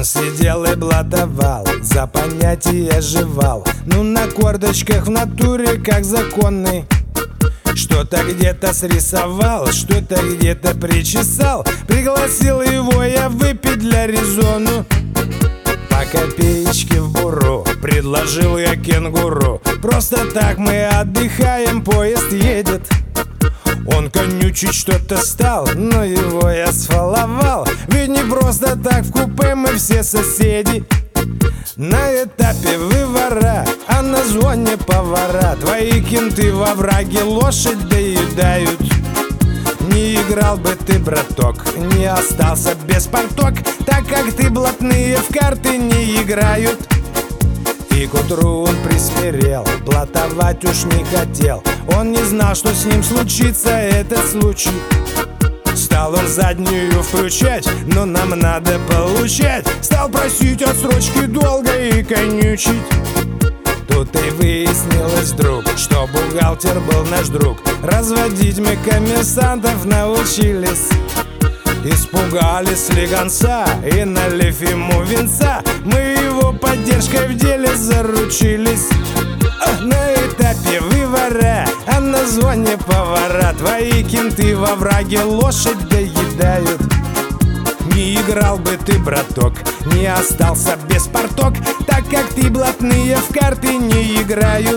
Он сидел и блатовал, за понятия жевал. Ну на корточках в натуре как законный. Что-то где-то срисовал, что-то где-то причесал. Пригласил его я выпить для резону. По копеечке в буру предложил я кенгуру. Просто так мы отдыхаем, поезд едет. Он конючить что-то стал, но его я сфаловал. Ведь не просто так в купе мы все соседи. На этапе вывора, а на зоне повара. Твои кенты во враге лошадь доедают. Не играл бы ты, браток, не остался без порток, так как ты блатные в карты не играют. И к утру он присмирел, блатовать уж не хотел. Он не знал, что с ним случится этот случай. Стал он заднюю включать, но нам надо получать. Стал просить отсрочки долго и конючить. Тут и выяснилось вдруг, что бухгалтер был наш друг. Разводить мы коммерсантов научились. Испугались слегонца и, налив ему винца, мы его поддержкой в деле заручились. На этапе вывора, а на зоне повара. Твои кенты во враге лошадь доедают. Не играл бы ты, браток, не остался без порток, так как ты блатные в карты не играют.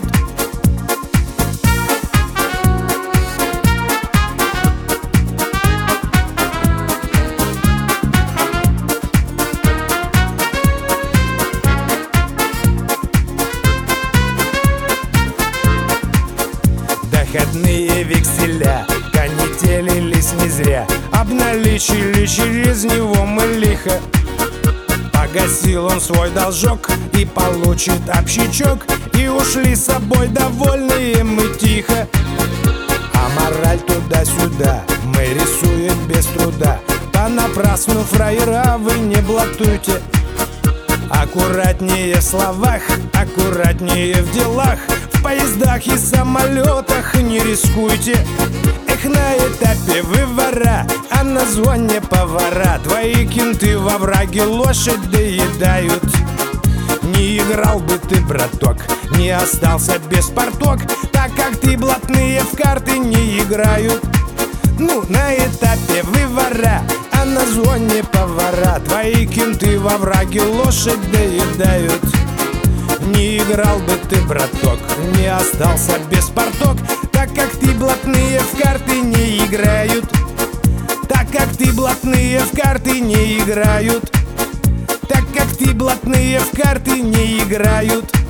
Доходные векселя конетелились не зря. Обналичили через него мы лихо. Погасил он свой должок и получит общичок. И ушли с собой довольные мы тихо. А мораль туда-сюда мы рисуем без труда. Понапрасну, фраера, вы не блатуйте. Аккуратнее в словах, аккуратнее в делах. В поездах и самолетах не рискуйте. Эх, на этапе вывора, а на зоне повара. Твои кенты во враге лошадь доедают. Не играл бы ты, браток, не остался без порток, так как ты блатные в карты не играют. Ну, на этапе вывора, а на зоне повара. Твои кенты во враге лошадь доедают. Не играл бы ты, браток, не остался без порток, так как ты блатные в карты не играют. Так как ты блатные в карты не играют. Так как ты блатные в карты не играют.